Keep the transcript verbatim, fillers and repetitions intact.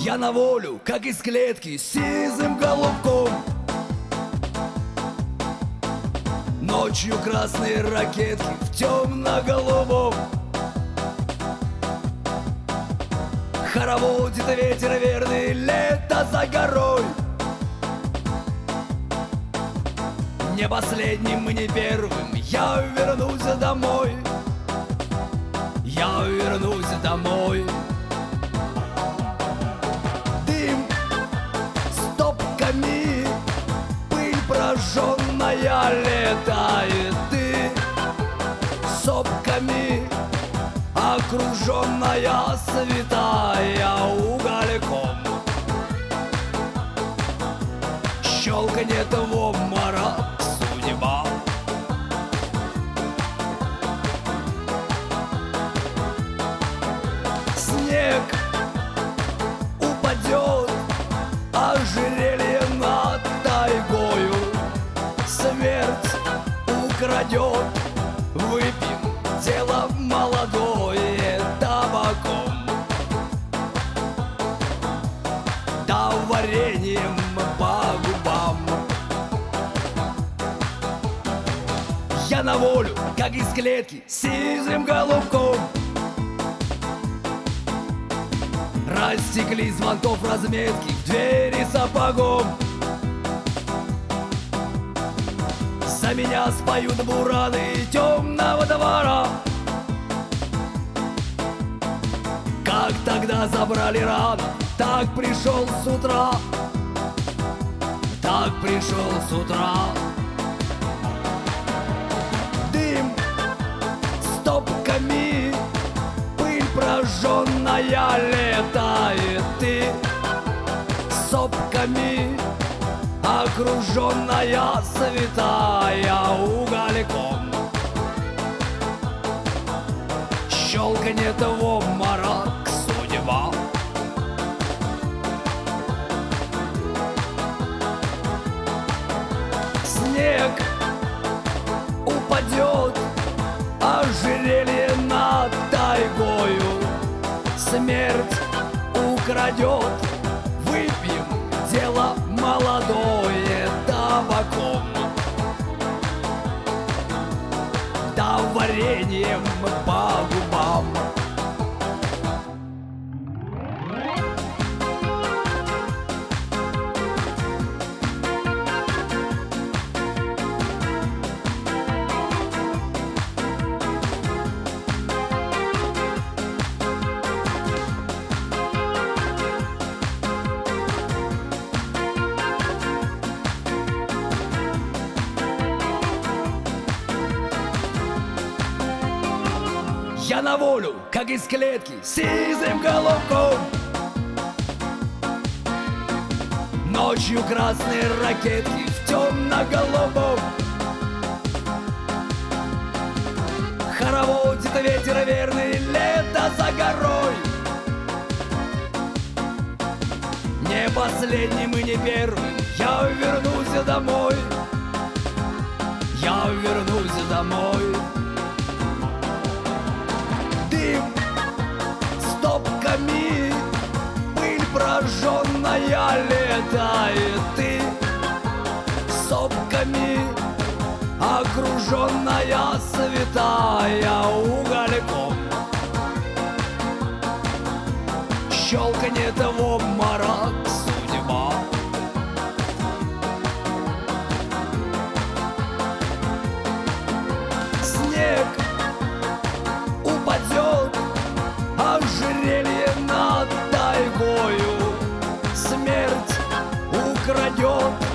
Я на волю, как из клетки, с сизым голубком. Ночью красные ракетки в темно-голубом. Хороводит ветер верный, лето за горой. Не последним и не первым я вернусь домой. Я вернусь домой. Дым стопками, пыль прожженная летает. Ты сопками, окруженная святая угольком. Щелканет в обморок судьба. Снег упадет, ожерелье над тайгою. Смерть украдет, выпьем дело молодое табаком. Да вареньем по губам. Я на волю, как из клетки, с сизым голубком. Растекли звонков разметки в двери сапогом. За меня споют бураны темного двора. Как тогда забрали рано, так пришел с утра. Так пришел с утра. Дым стопками, пыль прожженная летает. Ты сопками, окруженная святая угольком. Щелканет в обморок судьба. Снег упадет, ожерелье над тайгою. Смерть украдет, выпьем дело молодое табаком. Да вареньем по губам. Я на волю, как из клетки, с сизым голубком. Ночью красные ракетки в темно-голубом. Хороводит ветер верный, лето за горой. Не последним и не первым я вернусь домой. Я вернусь домой. Дым стопками, пыль прожженная летает. Ты сопками, окруженная святая угольком. Щелканет в обморок судьба. Снег упадет, ожерелье над тайгою. Смерть украдет,